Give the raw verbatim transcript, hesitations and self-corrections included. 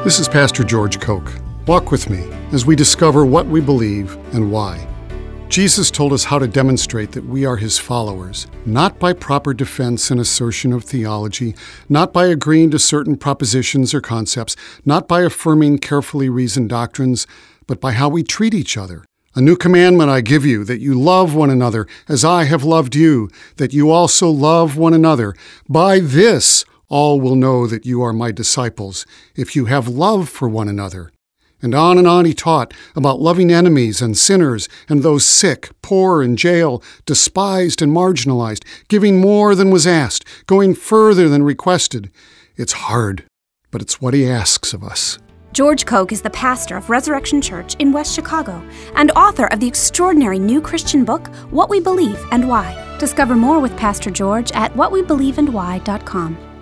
This is Pastor George Koch. Walk with me as we discover what we believe and why. Jesus told us how to demonstrate that we are his followers, not by proper defense and assertion of theology, not by agreeing to certain propositions or concepts, not by affirming carefully reasoned doctrines, but by how we treat each other. A new commandment I give you, that you love one another as I have loved you, that you also love one another. By this all will know that you are my disciples, if you have love for one another. And on and on he taught about loving enemies and sinners and those sick, poor, in jail, despised and marginalized, giving more than was asked, going further than requested. It's hard, but it's what he asks of us. George Koch is the pastor of Resurrection Church in West Chicago and author of the extraordinary new Christian book, What We Believe and Why. Discover more with Pastor George at what we believe and why dot com.